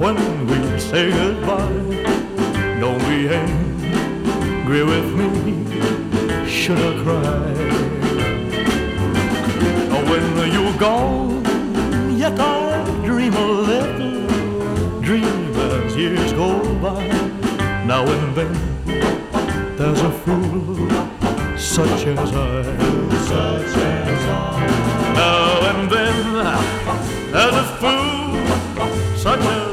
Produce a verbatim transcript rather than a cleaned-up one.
when we say goodbye. Don't be angry with me, should I cry? When you're gone, yet I dream a little dream as years go by. Now and then there's a fool such as I, such as I. Now and then there's a fool such as